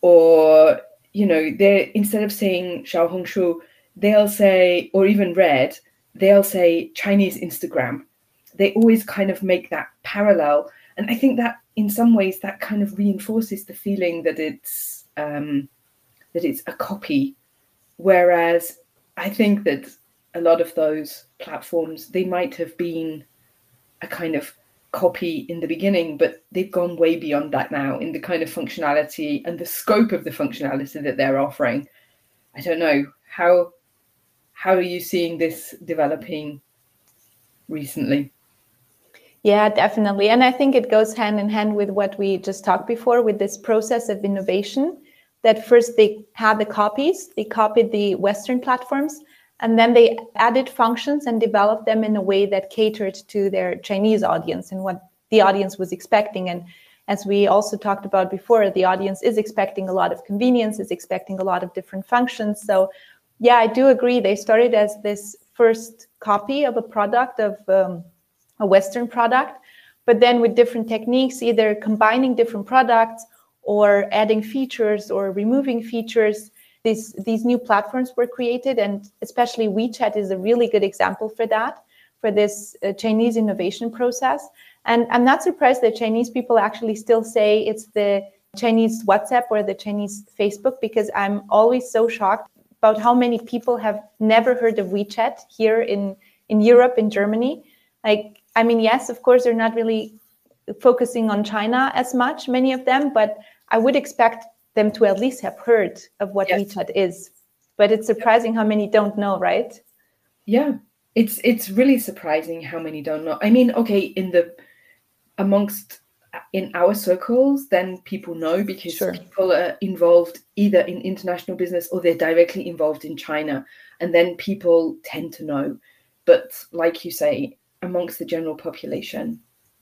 or, you know, they instead of saying Xiaohongshu, they'll say, or even Red, they'll say Chinese Instagram. They always kind of make that parallel. And I think that in some ways that kind of reinforces the feeling that it's um, that it's a copy. Whereas I think that a lot of those platforms, they might have been a kind of copy in the beginning, but they've gone way beyond that now in the kind of functionality and the scope of the functionality that they're offering. I don't know, how how are you seeing this developing recently? Yeah, definitely. And I think it goes hand in hand with what we just talked before, with this process of innovation, that first they had the copies, they copied the Western platforms, and then they added functions and developed them in a way that catered to their Chinese audience and what the audience was expecting. And as we also talked about before, the audience is expecting a lot of convenience, is expecting a lot of different functions. So yeah, I do agree. They started as this first copy of a product, of um, a Western product, but then with different techniques, either combining different products or adding features or removing features, These, these new platforms were created, and especially WeChat is a really good example for that, for this uh, Chinese innovation process. And I'm not surprised that Chinese people actually still say it's the Chinese WhatsApp or the Chinese Facebook, because I'm always so shocked about how many people have never heard of WeChat here in, in Europe, in Germany. Like, I mean, yes, of course, they're not really focusing on China as much, many of them, but I would expect them to at least have heard of what yes. WeChat is. But it's surprising how many don't know, right? Yeah, it's it's really surprising how many don't know. I mean, okay, in the amongst in our circles, then people know because sure. people are involved either in international business or they're directly involved in China, and then people tend to know. But like you say, amongst the general population,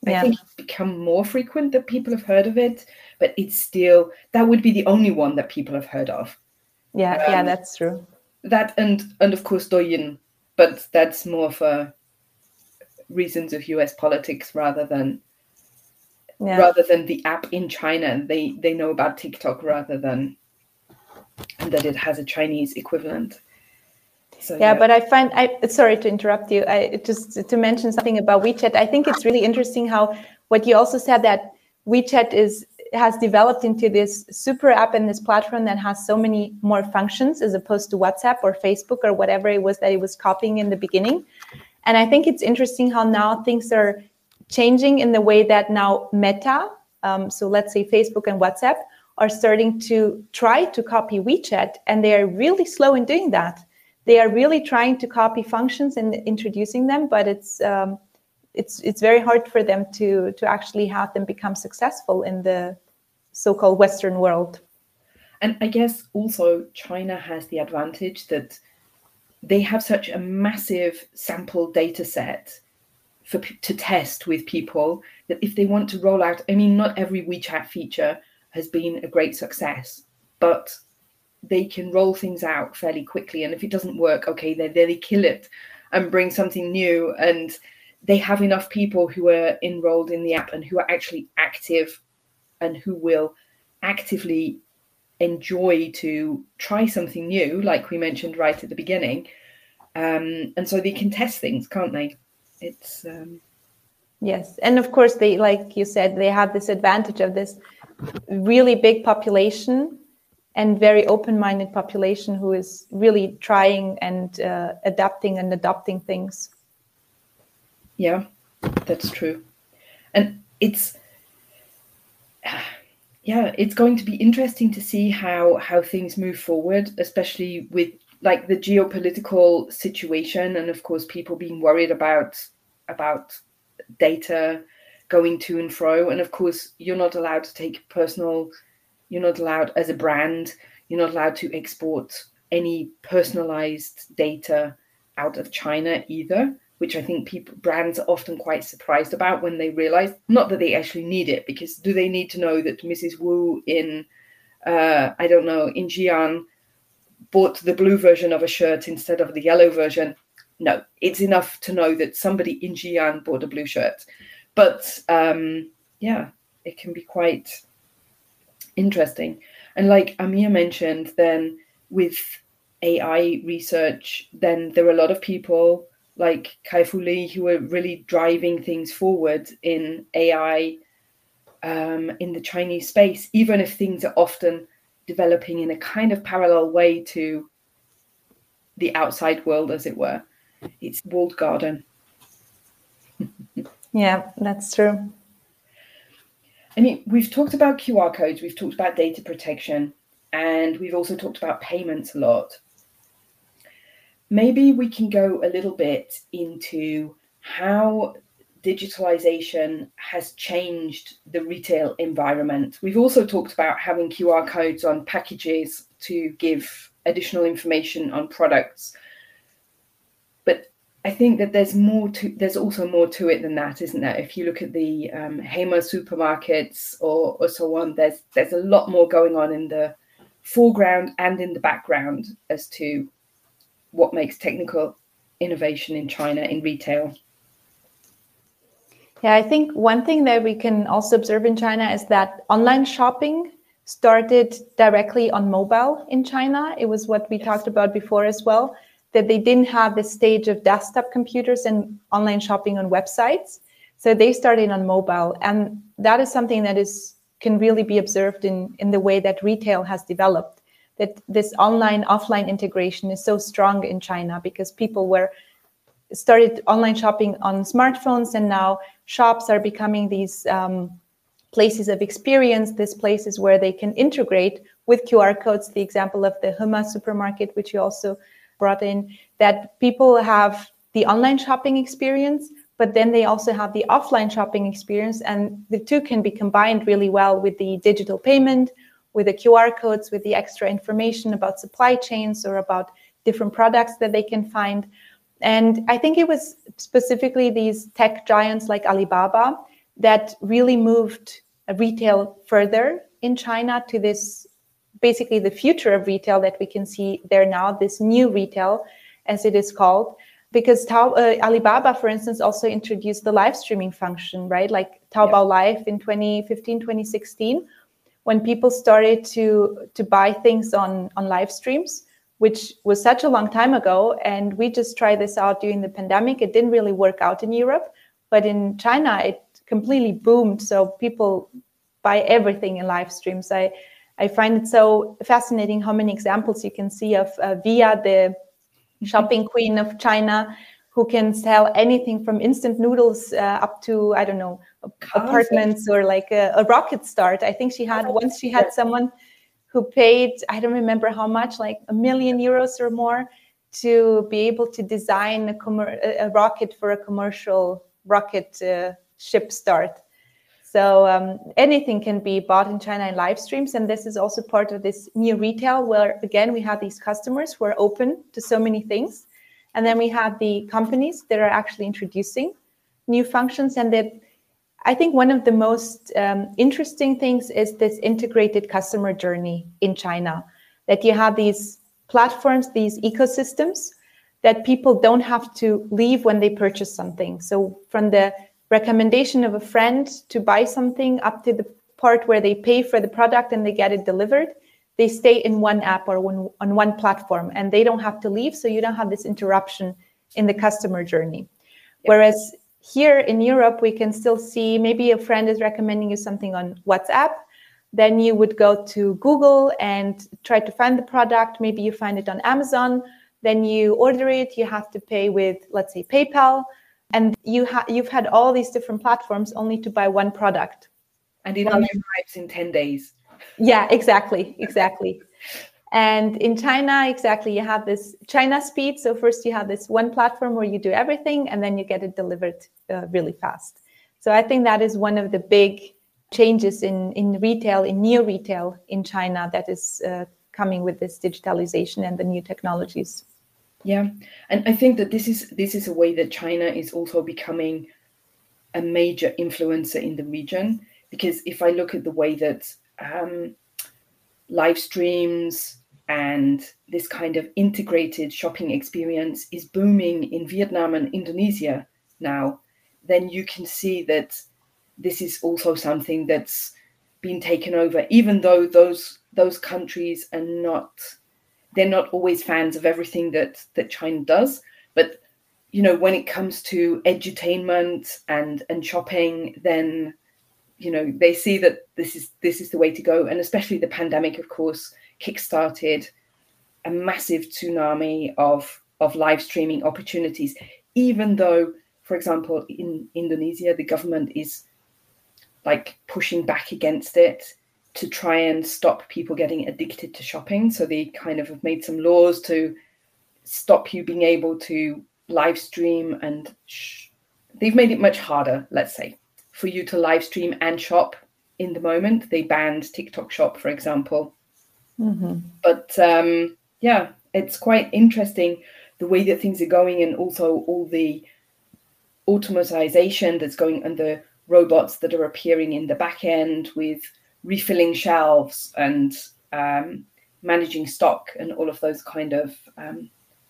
Yeah. I think it's become more frequent that people have heard of it, but it's still, that would be the only one that people have heard of. Yeah, Um, yeah, that's true. That and and of course Douyin, but that's more for reasons of U S politics rather than Yeah. rather than the app in China. They they know about TikTok rather than and that it has a Chinese equivalent. So, yeah, yeah, but I find I sorry to interrupt you. I just to mention something about WeChat. I think it's really interesting how what you also said, that WeChat is has developed into this super app and this platform that has so many more functions as opposed to WhatsApp or Facebook or whatever it was that it was copying in the beginning. And I think it's interesting how now things are changing in the way that now Meta, um, so let's say Facebook and WhatsApp, are starting to try to copy WeChat, and they are really slow in doing that. They are really trying to copy functions and introducing them, but it's um, it's it's very hard for them to to actually have them become successful in the so-called Western world. and I guess also China has the advantage that they have such a massive sample data set for to test with people that if they want to roll out, I mean, not every WeChat feature has been a great success, but they can roll things out fairly quickly. And if it doesn't work, okay, then they kill it and bring something new. And they have enough people who are enrolled in the app and who are actually active and who will actively enjoy to try something new, like we mentioned right at the beginning. Um, and so they can test things, can't they? It's um... Yes, and of course they, like you said, they have this advantage of this really big population and very open-minded population who is really trying and uh, adapting and adopting things. Yeah, that's true. And it's yeah, it's going to be interesting to see how how things move forward, especially with like the geopolitical situation, and of course people being worried about about data going to and fro. And of course you're not allowed to take personal, you're not allowed as a brand, you're not allowed to export any personalized data out of China either, which I think people brands are often quite surprised about when they realize, not that they actually need it, because do they need to know that Missus Wu in uh I don't know in Xi'an bought the blue version of a shirt instead of the yellow version? No, it's enough to know that somebody in Xi'an bought a blue shirt. But um, yeah, it can be quite interesting. And like Amir mentioned, then with A I research, then there are a lot of people like Kai-Fu Lee who are really driving things forward in A I um, in the Chinese space, even if things are often developing in a kind of parallel way to the outside world, as it were. It's walled garden. Yeah, that's true. I mean, we've talked about Q R codes, we've talked about data protection, and we've also talked about payments a lot. Maybe we can go a little bit into how digitalization has changed the retail environment. We've also talked about having Q R codes on packages to give additional information on products. But I think that there's more to, there's also more to it than that, isn't there? If you look at the um, Hema supermarkets or, or so on, there's there's a lot more going on in the foreground and in the background as to what makes technical innovation in China in retail. Yeah, I think one thing that we can also observe in China is that online shopping started directly on mobile in China. It was what we yes. talked about before as well, that they didn't have the stage of desktop computers and online shopping on websites. So they started on mobile. And that is something that is can really be observed in, in the way that retail has developed, that this online offline integration is so strong in China because people were started online shopping on smartphones, and now shops are becoming these um, places of experience, these places where they can integrate with Q R codes. The example of the Hema supermarket, which you also brought in, that people have the online shopping experience, but then they also have the offline shopping experience, and the two can be combined really well with the digital payment, with the Q R codes, with the extra information about supply chains or about different products that they can find. And I think it was specifically these tech giants like Alibaba that really moved retail further in China to this, basically the future of retail that we can see there now, this new retail, as it is called. Because Tao, uh, Alibaba, for instance, also introduced the live streaming function, right? Like Taobao yeah. Live in twenty fifteen, twenty sixteen, when people started to, to buy things on, on live streams, which was such a long time ago. And we just tried this out during the pandemic. It didn't really work out in Europe, but in China, it completely boomed. So people buy everything in live streams. I, I find it so fascinating how many examples you can see of uh, Via, the shopping queen of China, who can sell anything from instant noodles uh, up to, I don't know, apartments or like a, a rocket start. I think she had, once she had someone who paid, I don't remember how much, like a million euros or more to be able to design a, commer- a rocket for a commercial rocket uh, ship start. So um, anything can be bought in China in live streams. And this is also part of this new retail where, again, we have these customers who are open to so many things. And then we have the companies that are actually introducing new functions. And that I think one of the most um, interesting things is this integrated customer journey in China, that you have these platforms, these ecosystems that people don't have to leave when they purchase something. So from the recommendation of a friend to buy something up to the part where they pay for the product and they get it delivered, they stay in one app or one, on one platform and they don't have to leave. So you don't have this interruption in the customer journey. Yep. Whereas here in Europe, we can still see maybe a friend is recommending you something on WhatsApp. Then you would go to Google and try to find the product. Maybe you find it on Amazon. Then you order it. You have to pay with, let's say, PayPal. And you ha- you've had all these different platforms only to buy one product. And it only arrives in ten days. Yeah, exactly, exactly. And in China, exactly, you have this China speed. So first you have this one platform where you do everything, and then you get it delivered uh, really fast. So I think that is one of the big changes in, in retail, in new retail in China that is uh, coming with this digitalization and the new technologies. Yeah, and I think that this is this is a way that China is also becoming a major influencer in the region. Because if I look at the way that um, live streams and this kind of integrated shopping experience is booming in Vietnam and Indonesia now, then you can see that this is also something that's been taken over, even though those those countries are not. They're not always fans of everything that, that China does. But, you know, when it comes to edutainment and, and shopping, then, you know, they see that this is this is the way to go. And especially the pandemic, of course, kickstarted a massive tsunami of, of live streaming opportunities, even though, for example, in Indonesia, the government is like pushing back against it to try and stop people getting addicted to shopping. So they kind of have made some laws to stop you being able to live stream, and sh- they've made it much harder, let's say, for you to live stream and shop in the moment. They banned TikTok Shop, for example. Mm-hmm. But um, yeah, it's quite interesting the way that things are going, and also all the automatization that's going and the robots that are appearing in the back end with refilling shelves and um, managing stock and all of those kind of um,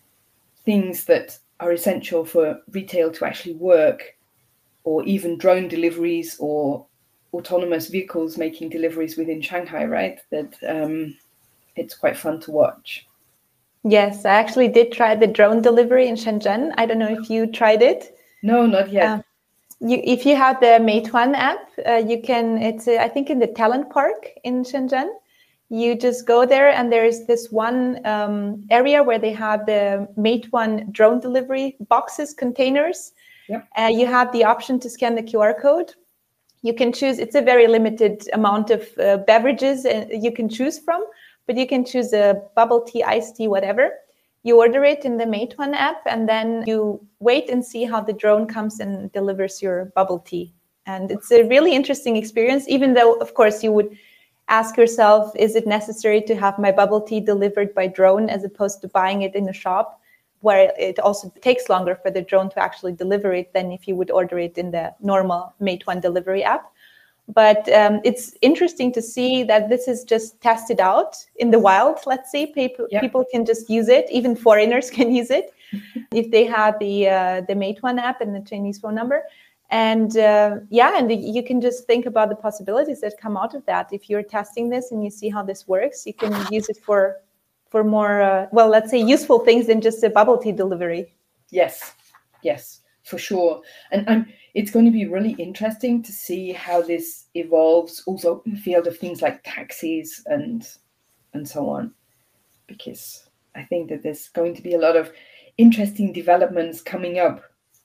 things that are essential for retail to actually work, or even drone deliveries or autonomous vehicles making deliveries within Shanghai, right? That um, it's quite fun to watch. Yes, I actually did try the drone delivery in Shenzhen. I don't know if you tried it. No, not yet. Um, You, if you have the Meituan app, uh, you can, it's, uh, I think in the Talent Park in Shenzhen, you just go there and there's this one um, area where they have the Meituan drone delivery boxes, containers. Yep. Uh, you have the option to scan the Q R code. You can choose, it's a very limited amount of uh, beverages uh, you can choose from, but you can choose a bubble tea, iced tea, whatever. You order it in the Meituan app, and then you wait and see how the drone comes and delivers your bubble tea. And it's a really interesting experience, even though, of course, you would ask yourself, is it necessary to have my bubble tea delivered by drone as opposed to buying it in a shop? where it also takes longer for the drone to actually deliver it than if you would order it in the normal Meituan delivery app. But um, it's interesting to see that this is just tested out in the wild. Let's say people Yep. people can just use it. Even foreigners can use it if they have the uh, the Meituan app and the Chinese phone number. And uh, yeah, and you can just think about the possibilities that come out of that. If you're testing this and you see how this works, you can use it for for more uh, well, let's say useful things than just a bubble tea delivery. Yes, yes, for sure. And um, it's going to be really interesting to see how this evolves also in the field of things like taxis and and so on, because I think that there's going to be a lot of interesting developments coming up.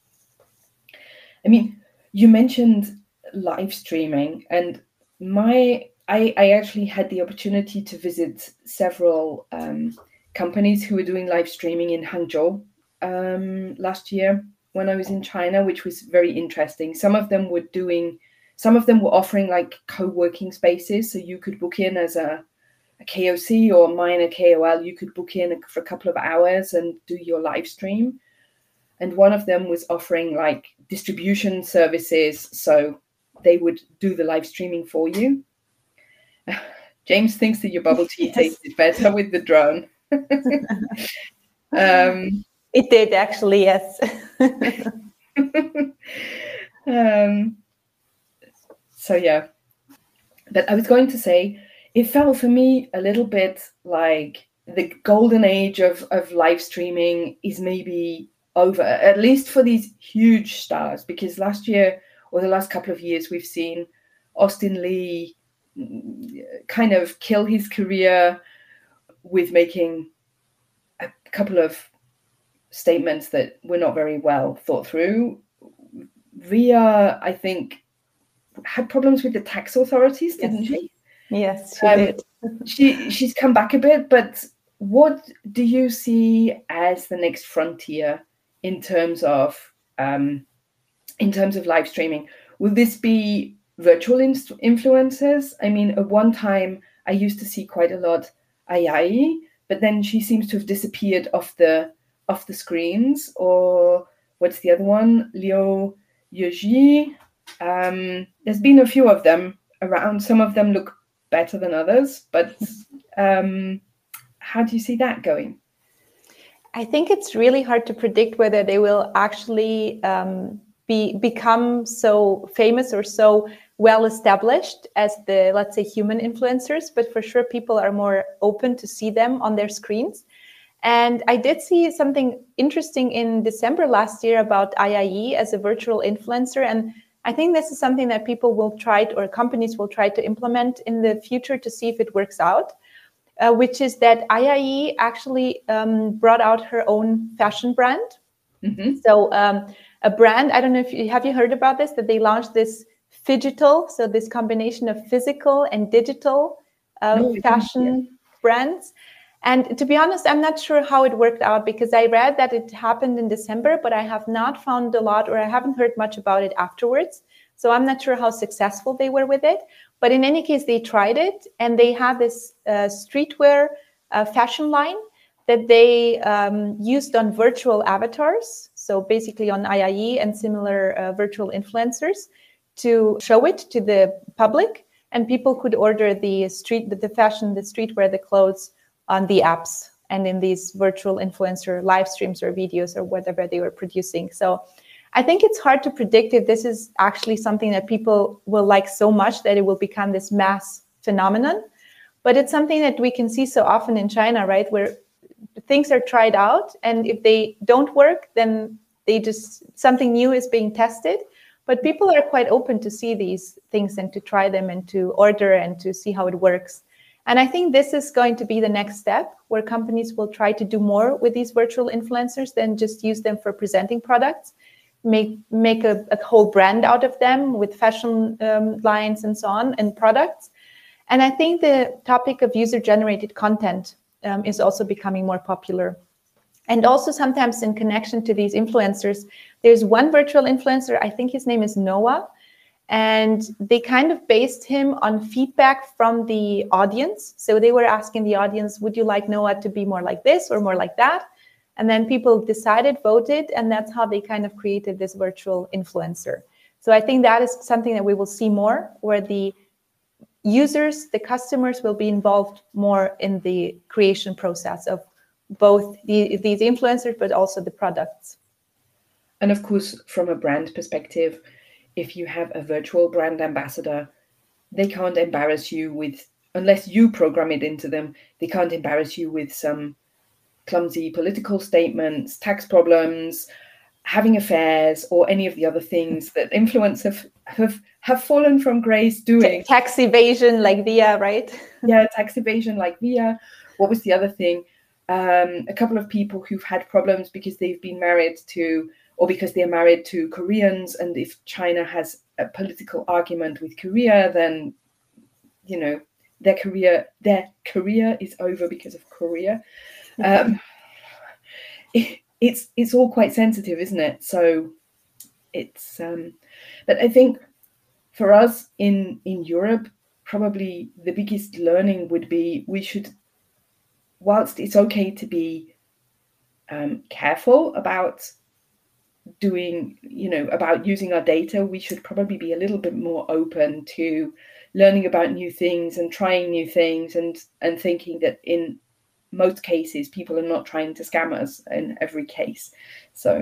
I mean, you mentioned live streaming, and my I, I actually had the opportunity to visit several um, companies who were doing live streaming in Hangzhou um, last year when I was in China, which was very interesting. Some of them were doing, some of them were offering like co-working spaces, so you could book in as a, a K O C or minor K O L. You could book in for a couple of hours and do your live stream. And one of them was offering like distribution services, so they would do the live streaming for you. James thinks that your bubble tea Yes. tasted better with the drone. um, It did actually, yes. um, so yeah, but I was going to say, it felt for me a little bit like the golden age of, of live streaming is maybe over, at least for these huge stars, because last year or the last couple of years we've seen Austin Lee kind of kill his career with making a couple of statements that were not very well thought through. Ria, I think, had problems with the tax authorities, didn't Yes. she? Yes, she Um, did. she she's come back a bit, but what do you see as the next frontier in terms of um, in terms of live streaming? Will this be virtual in- influencers? I mean, at one time I used to see quite a lot Ai, but then she seems to have disappeared off the off the screens. Or what's the other one? Liu Yuji. Um, there's been a few of them around. Some of them look better than others, but um, how do you see that going? I think it's really hard to predict whether they will actually um, be become so famous or so well established as the, let's say, human influencers, but for sure people are more open to see them on their screens. And I did see something interesting in December last year about I I E as a virtual influencer. And I think this is something that people will try to, or companies will try to implement in the future to see if it works out, uh, which is that I I E actually um, brought out her own fashion brand. Mm-hmm. So um, a brand, I don't know if you, have you heard about this, that they launched this phygital, so this combination of physical and digital uh, No, we fashion didn't yet. brands. And to be honest, I'm not sure how it worked out, because I read that it happened in December, but I have not found a lot, or I haven't heard much about it afterwards. So I'm not sure how successful they were with it. But in any case, they tried it, and they have this uh, streetwear uh, fashion line that they um, used on virtual avatars. So basically on I I E and similar uh, virtual influencers, to show it to the public, and people could order the street, the fashion, the streetwear, the clothes on the apps and in these virtual influencer live streams or videos or whatever they were producing. So I think it's hard to predict if this is actually something that people will like so much that it will become this mass phenomenon. But it's something that we can see so often in China, right? Where things are tried out, and if they don't work, then they just, something new is being tested. But people are quite open to see these things and to try them and to order and to see how it works. And I think this is going to be the next step, where companies will try to do more with these virtual influencers than just use them for presenting products, make make a, a whole brand out of them with fashion um, lines and so on and products. And I think the topic of user-generated content um, is also becoming more popular. And also sometimes in connection to these influencers, there's one virtual influencer, I think his name is Noah, and they kind of based him on feedback from the audience. So they were asking the audience, would you like Noah to be more like this or more like that? And then people decided, voted, and that's how they kind of created this virtual influencer. So I think that is something that we will see more, where the users, the customers will be involved more in the creation process of both the, these influencers, but also the products. And of course, from a brand perspective, if you have a virtual brand ambassador, they can't embarrass you with, unless you program it into them, they can't embarrass you with some clumsy political statements, tax problems, having affairs, or any of the other things that influencers have, have, have fallen from grace doing. Tax evasion like Via, right? Yeah, tax evasion like Via. What was the other thing? Um, a couple of people who've had problems because they've been married to, or because they're married to Koreans, and if China has a political argument with Korea, then, you know, their career, their career is over because of Korea. Um, it, it's it's all quite sensitive, isn't it? So it's, um, but I think for us in in Europe, probably the biggest learning would be we should, whilst it's okay to be um, careful about doing, you know, about using our data, we should probably be a little bit more open to learning about new things and trying new things, and and thinking that in most cases people are not trying to scam us in every case. So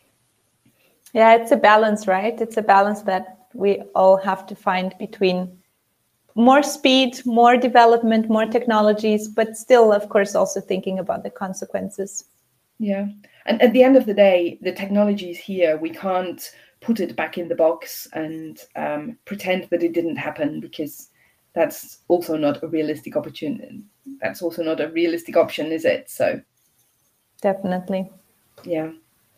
yeah, it's a balance, right? It's a balance that we all have to find between more speed, more development, more technologies, but still, of course, also thinking about the consequences. Yeah. And at the end of the day, the technology is here. We can't put it back in the box and um, pretend that it didn't happen, because that's also not a realistic opportunity. That's also not a realistic option, is it? So definitely. Yeah.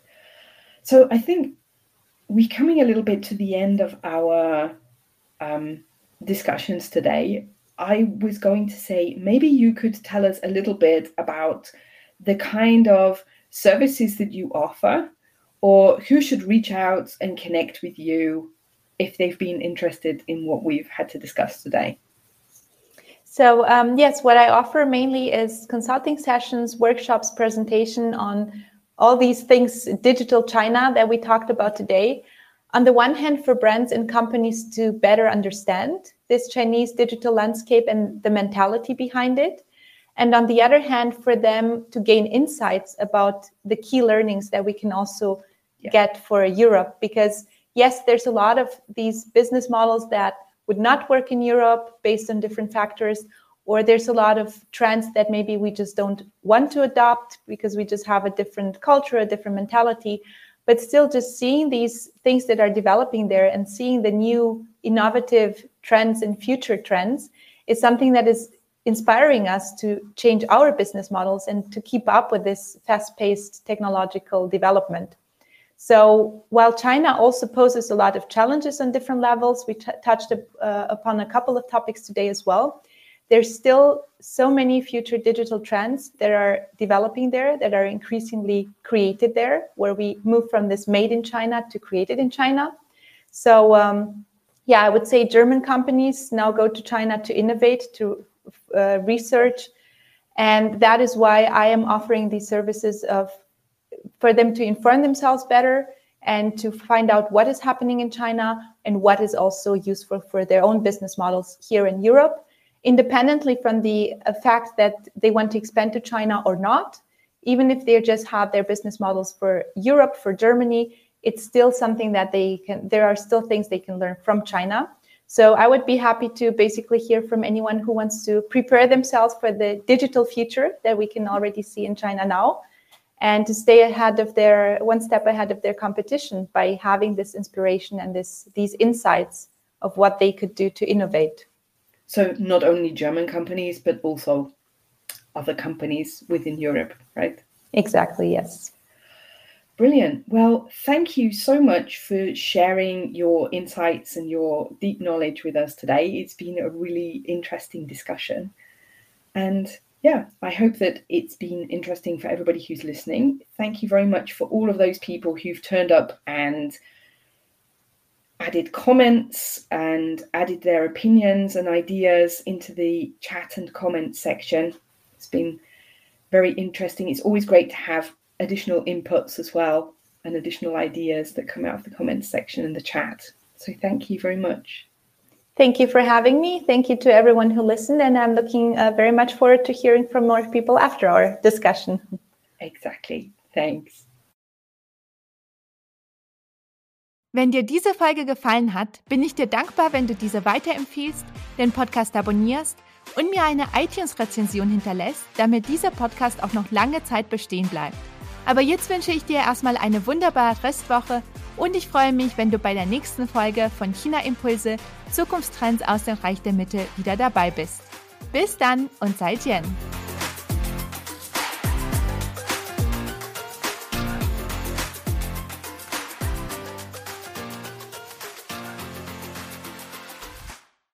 So I think we're coming a little bit to the end of our um, discussions today. I was going to say, maybe you could tell us a little bit about the kind of services that you offer, or who should reach out and connect with you if they've been interested in what we've had to discuss today. So um, yes, what I offer mainly is consulting sessions, workshops, presentation on all these things, digital China that we talked about today. On the one hand, for brands and companies to better understand this Chinese digital landscape and the mentality behind it. And on the other hand, for them to gain insights about the key learnings that we can also yeah. get for Europe. Because yes, there's a lot of these business models that would not work in Europe based on different factors, or there's a lot of trends that maybe we just don't want to adopt because we just have a different culture, a different mentality. But still, just seeing these things that are developing there and seeing the new innovative trends and future trends is something that is inspiring us to change our business models and to keep up with this fast-paced technological development. So while China also poses a lot of challenges on different levels, we t- touched uh, upon a couple of topics today as well. There's still so many future digital trends that are developing there, that are increasingly created there, where we move from this made in China to created in China. So um, yeah, I would say German companies now go to China to innovate, to uh, research. And that is why I am offering these services of for them to inform themselves better and to find out what is happening in China and what is also useful for their own business models here in Europe, independently from the uh, fact that they want to expand to China or not. Even if they just have their business models for Europe, for Germany, it's still something that they can, there are still things they can learn from China. So I would be happy to basically hear from anyone who wants to prepare themselves for the digital future that we can already see in China now, and to stay ahead of their, one step ahead of their competition by having this inspiration and this these insights of what they could do to innovate. So not only German companies, but also other companies within Europe, right? Exactly, yes. Brilliant. Well, thank you so much for sharing your insights and your deep knowledge with us today. It's been a really interesting discussion. And yeah, I hope that it's been interesting for everybody who's listening. Thank you very much for all of those people who've turned up and added comments and added their opinions and ideas into the chat and comment section. It's been very interesting. It's always great to have additional inputs as well and additional ideas that come out of the comments section and the chat. So thank you very much. Thank you for having me. Thank you to everyone who listened, and I'm looking uh, very much forward to hearing from more people after our discussion. Exactly. Thanks. Wenn dir diese Folge gefallen hat, bin ich dir dankbar, wenn du diese weiterempfiehlst, den Podcast abonnierst und mir eine iTunes-Rezension hinterlässt, damit dieser Podcast auch noch lange Zeit bestehen bleibt. Aber jetzt wünsche ich dir erstmal eine wunderbare Restwoche und ich freue mich, wenn du bei der nächsten Folge von China Impulse Zukunftstrends aus dem Reich der Mitte wieder dabei bist. Bis dann und 再见!